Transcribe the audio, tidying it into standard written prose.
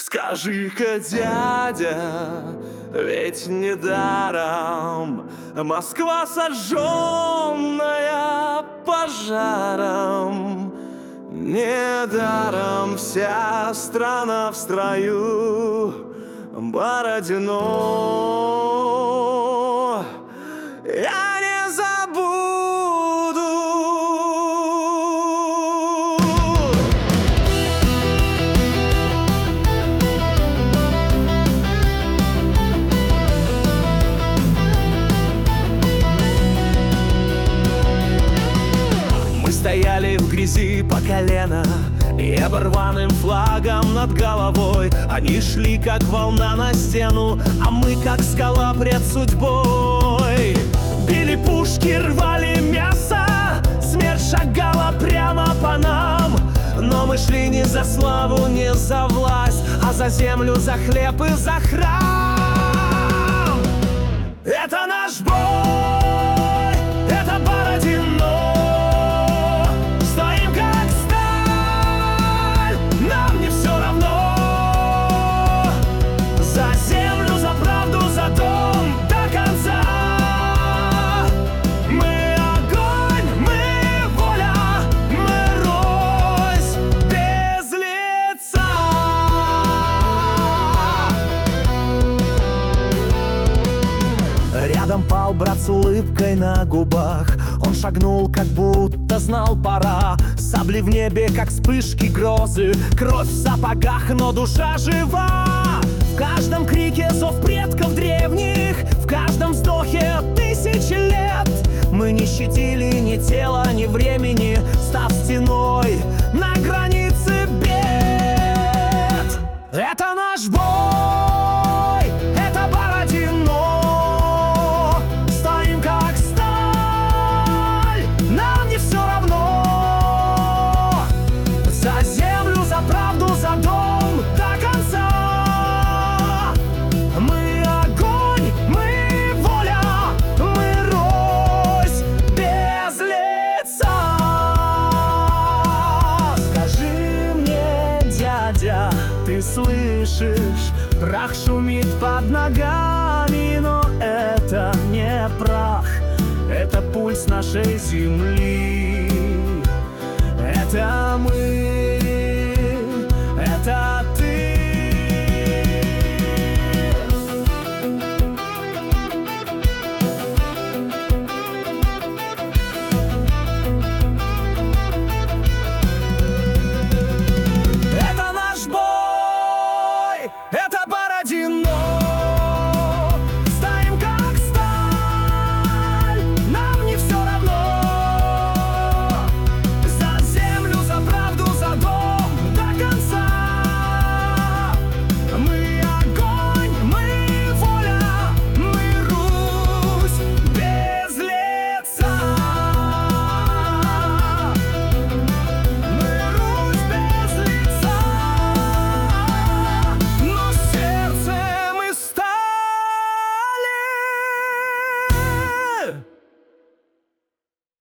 Скажи-ка, дядя, ведь недаром Москва, сожженная пожаром, недаром вся страна в строю Бородино. Я не забуду. Мы стояли в грязи по колено и оборванным флагом над головой. Они шли, как волна на стену, а мы, как скала пред судьбой. Били пушки, рвали мясо, смерть шагала прямо по нам. Но мы шли не за славу, не за власть, а за землю, за хлеб и за храм. Это наш бой, это Бородино. Рядом пал брат с улыбкой на губах. Он шагнул, как будто знал пора. Сабли в небе, как вспышки грозы. Кровь в сапогах, но душа жива. В каждом крике зов предков древних, в каждом вздохе тысячи лет. Мы не щадили ни тела, ни времени, став стеной на границе бед. Это наш бой, это Бородино. Ты слышишь, прах шумит под ногами, но это не прах, это пульс нашей земли, это мы.